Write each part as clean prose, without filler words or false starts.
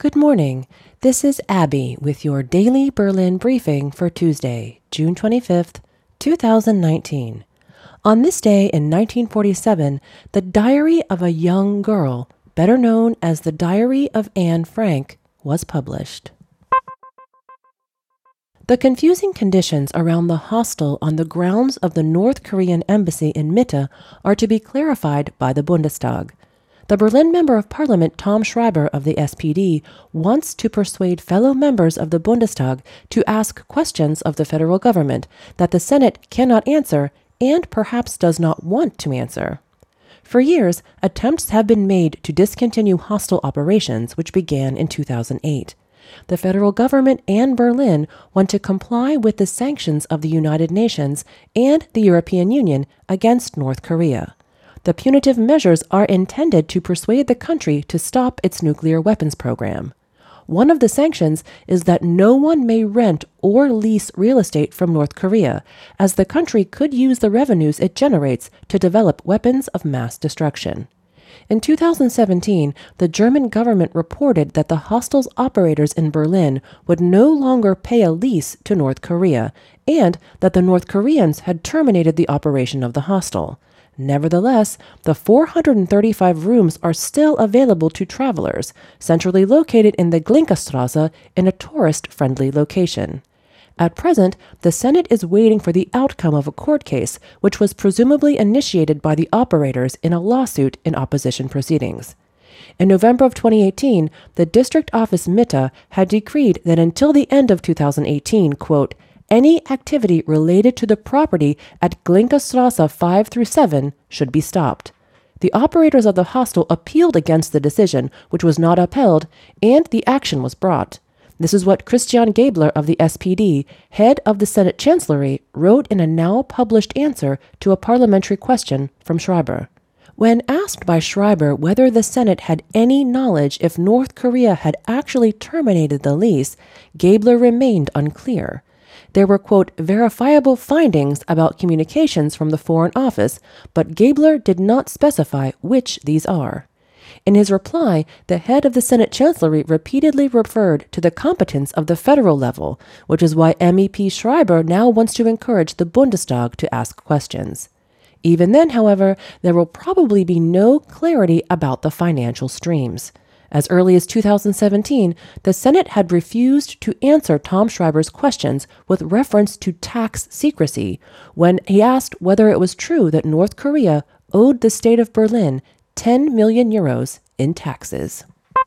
Good morning. This is Abby with your daily Berlin briefing for Tuesday, June 25th, 2019. On this day in 1947, the Diary of a Young Girl, better known as the Diary of Anne Frank, was published. The confusing conditions around the hostel on the grounds of the North Korean embassy in Mitte are to be clarified by the Bundestag. The Berlin Member of Parliament Tom Schreiber of the SPD wants to persuade fellow members of the Bundestag to ask questions of the federal government that the Senate cannot answer and perhaps does not want to answer. For years, attempts have been made to discontinue hostel operations, which began in 2008. The federal government and Berlin want to comply with the sanctions of the United Nations and the European Union against North Korea. The punitive measures are intended to persuade the country to stop its nuclear weapons program. One of the sanctions is that no one may rent or lease real estate from North Korea, as the country could use the revenues it generates to develop weapons of mass destruction. In 2017, the German government reported that the hostel's operators in Berlin would no longer pay a lease to North Korea, and that the North Koreans had terminated the operation of the hostel. Nevertheless, the 435 rooms are still available to travelers, centrally located in the Glinkastrasse in a tourist-friendly location. At present, the Senate is waiting for the outcome of a court case, which was presumably initiated by the operators in a lawsuit in opposition proceedings. In November of 2018, the district office Mitte had decreed that until the end of 2018, quote, any activity related to the property at Glinkastrasse 5 through 7 should be stopped. The operators of the hostel appealed against the decision, which was not upheld, and the action was brought. This is what Christian Gabler of the SPD, head of the Senate Chancellery, wrote in a now published answer to a parliamentary question from Schreiber. When asked by Schreiber whether the Senate had any knowledge if North Korea had actually terminated the lease, Gabler remained unclear. There were, quote, verifiable findings about communications from the Foreign Office, but Gabler did not specify which these are. In his reply, the head of the Senate Chancellery repeatedly referred to the competence of the federal level, which is why MEP Schreiber now wants to encourage the Bundestag to ask questions. Even then, however, there will probably be no clarity about the financial streams. As early as 2017, the Senate had refused to answer Tom Schreiber's questions with reference to tax secrecy when he asked whether it was true that North Korea owed the state of Berlin 10 million euros in taxes.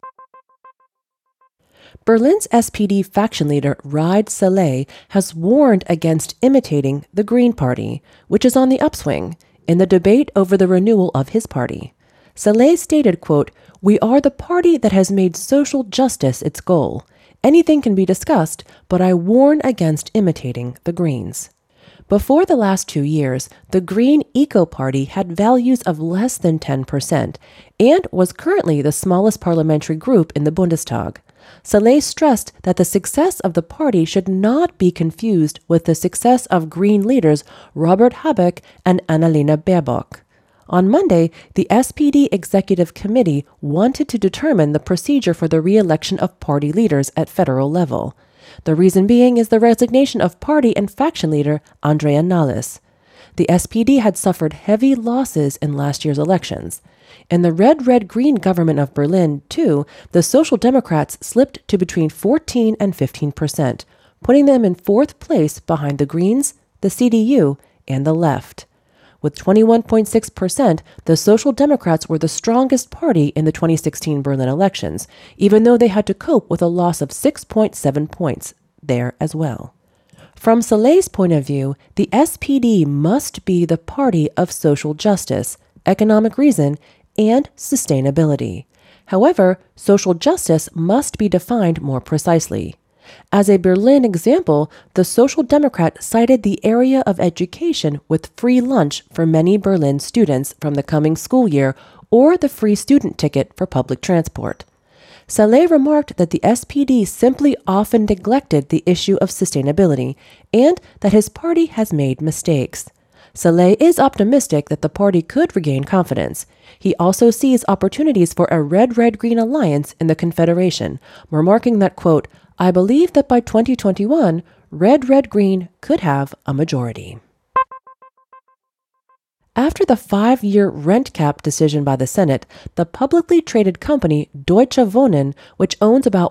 Berlin's SPD faction leader Raed Saleh has warned against imitating the Green Party, which is on the upswing, in the debate over the renewal of his party. Saleh stated, quote, we are the party that has made social justice its goal. Anything can be discussed, but I warn against imitating the Greens. Before the last 2 years, the Green Eco Party had values of less than 10% and was currently the smallest parliamentary group in the Bundestag. Saleh stressed that the success of the party should not be confused with the success of Green leaders Robert Habeck and Annalena Baerbock. On Monday, the SPD Executive Committee wanted to determine the procedure for the re-election of party leaders at federal level. The reason being is the resignation of party and faction leader Andrea Nahles. The SPD had suffered heavy losses in last year's elections. In the red-red-green government of Berlin, too, the Social Democrats slipped to between 14 and 15%, putting them in fourth place behind the Greens, the CDU, and the left. With 21.6%, the Social Democrats were the strongest party in the 2016 Berlin elections, even though they had to cope with a loss of 6.7 points there as well. From Saleh's point of view, the SPD must be the party of social justice, economic reason, and sustainability. However, social justice must be defined more precisely. As a Berlin example, the Social Democrat cited the area of education with free lunch for many Berlin students from the coming school year or the free student ticket for public transport. Saleh remarked that the SPD simply often neglected the issue of sustainability and that his party has made mistakes. Saleh is optimistic that the party could regain confidence. He also sees opportunities for a red-red-green alliance in the Confederation, remarking that, quote, "I believe that by 2021, red-red-green could have a majority." After the 5-year rent cap decision by the Senate, the publicly traded company Deutsche Wohnen, which owns about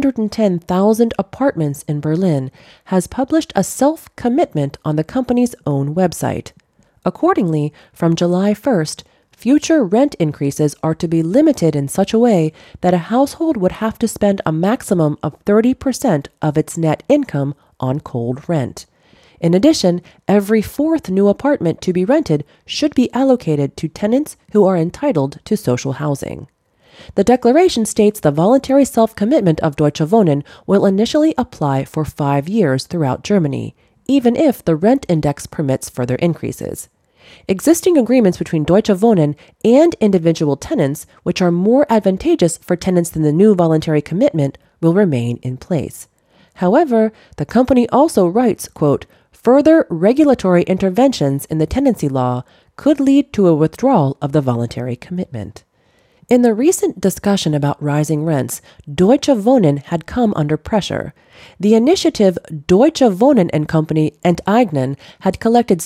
110,000 apartments in Berlin, has published a self-commitment on the company's own website. Accordingly, from July 1st, future rent increases are to be limited in such a way that a household would have to spend a maximum of 30% of its net income on cold rent. In addition, every fourth new apartment to be rented should be allocated to tenants who are entitled to social housing. The declaration states the voluntary self-commitment of Deutsche Wohnen will initially apply for 5 years throughout Germany, even if the rent index permits further increases. Existing agreements between Deutsche Wohnen and individual tenants, which are more advantageous for tenants than the new voluntary commitment, will remain in place. However, the company also writes, quote, "Further regulatory interventions in the tenancy law could lead to a withdrawal of the voluntary commitment." In the recent discussion about rising rents, Deutsche Wohnen had come under pressure. The initiative Deutsche Wohnen and Company Enteignen had collected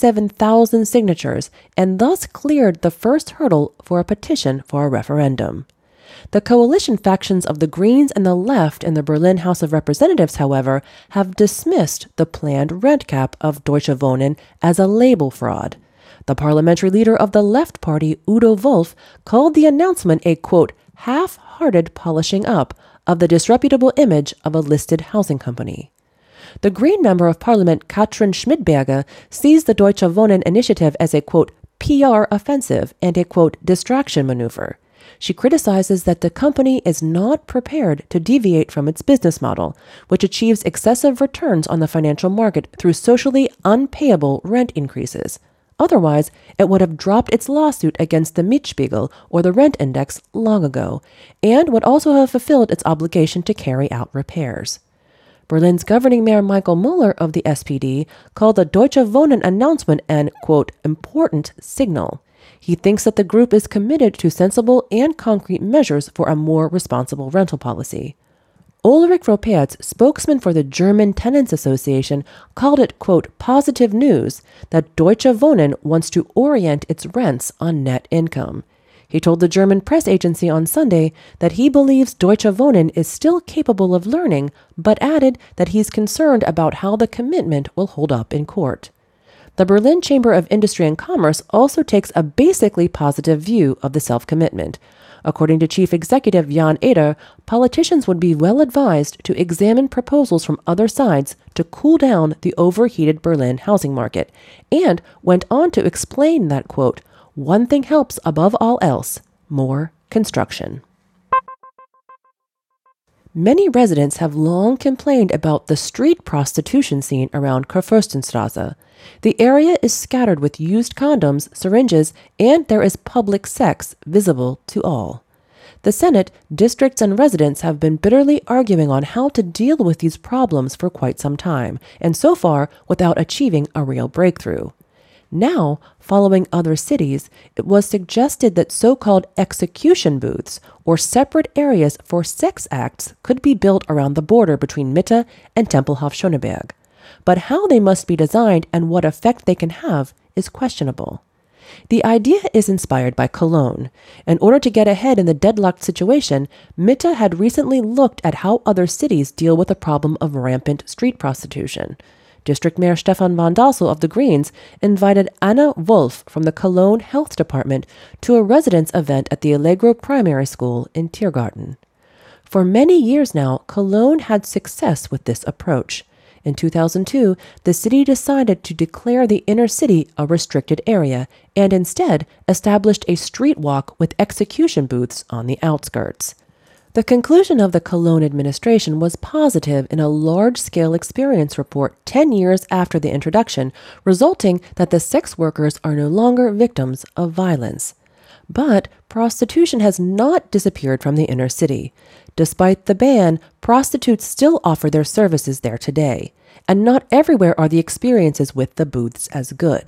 77,000 signatures and thus cleared the first hurdle for a petition for a referendum. The coalition factions of the Greens and the Left in the Berlin House of Representatives, however, have dismissed the planned rent cap of Deutsche Wohnen as a label fraud. The parliamentary leader of the Left Party, Udo Wolf, called the announcement a, quote, "half-hearted polishing up" of the disreputable image of a listed housing company. The Green Member of Parliament, Katrin Schmidberger, sees the Deutsche Wohnen initiative as a, quote, "PR offensive" and a, quote, "distraction maneuver." She criticizes that the company is not prepared to deviate from its business model, which achieves excessive returns on the financial market through socially unpayable rent increases. Otherwise, it would have dropped its lawsuit against the Mietspiegel or the rent index long ago, and would also have fulfilled its obligation to carry out repairs. Berlin's governing mayor Michael Müller of the SPD called the Deutsche Wohnen announcement an, quote, "important signal." He thinks that the group is committed to sensible and concrete measures for a more responsible rental policy. Ulrich Ropertz, spokesman for the German Tenants Association, called it, quote, "positive news" that Deutsche Wohnen wants to orient its rents on net income. He told the German press agency on Sunday that he believes Deutsche Wohnen is still capable of learning, but added that he's concerned about how the commitment will hold up in court. The Berlin Chamber of Industry and Commerce also takes a basically positive view of the self-commitment. According to Chief Executive Jan Eder, politicians would be well advised to examine proposals from other sides to cool down the overheated Berlin housing market, and went on to explain that, quote, "one thing helps above all else: more construction." Many residents have long complained about the street prostitution scene around Kurfürstenstraße. The area is scattered with used condoms, syringes, and there is public sex visible to all. The Senate, districts, and residents have been bitterly arguing on how to deal with these problems for quite some time, and so far without achieving a real breakthrough. Now, following other cities, it was suggested that so-called execution booths, or separate areas for sex acts, could be built around the border between Mitte and Tempelhof-Schöneberg. But how they must be designed and what effect they can have is questionable. The idea is inspired by Cologne. In order to get ahead in the deadlocked situation, Mitte had recently looked at how other cities deal with the problem of rampant street prostitution. District Mayor Stefan von Dassel of the Greens invited Anna Wolf from the Cologne Health Department to a residence event at the Allegro Primary School in Tiergarten. For many years now, Cologne had success with this approach. In 2002, the city decided to declare the inner city a restricted area and instead established a street walk with execution booths on the outskirts. The conclusion of the Cologne administration was positive in a large-scale experience report 10 years after the introduction, resulting that the sex workers are no longer victims of violence. But prostitution has not disappeared from the inner city. Despite the ban, prostitutes still offer their services there today, and not everywhere are the experiences with the booths as good.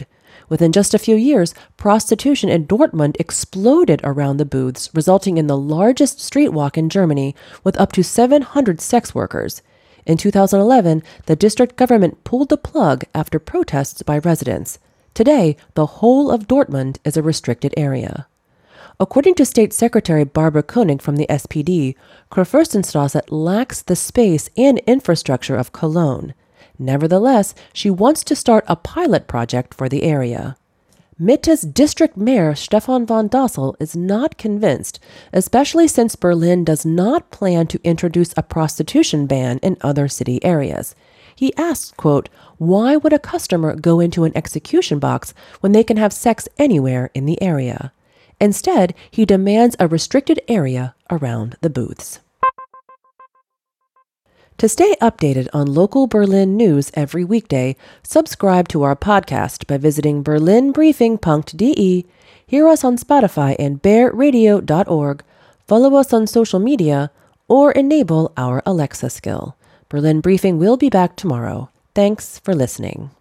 Within just a few years, prostitution in Dortmund exploded around the booths, resulting in the largest street walk in Germany with up to 700 sex workers. In 2011, the district government pulled the plug after protests by residents. Today, the whole of Dortmund is a restricted area. According to State Secretary Barbara Koenig from the SPD, Kurfürstenstrasse lacks the space and infrastructure of Cologne. Nevertheless, she wants to start a pilot project for the area. Mitte's district mayor Stefan von Dassel is not convinced, especially since Berlin does not plan to introduce a prostitution ban in other city areas. He asks, quote, "Why would a customer go into an execution box when they can have sex anywhere in the area?" Instead, he demands a restricted area around the booths. To stay updated on local Berlin news every weekday, subscribe to our podcast by visiting berlinbriefing.de, hear us on Spotify and bearradio.org, follow us on social media, or enable our Alexa skill. Berlin Briefing will be back tomorrow. Thanks for listening.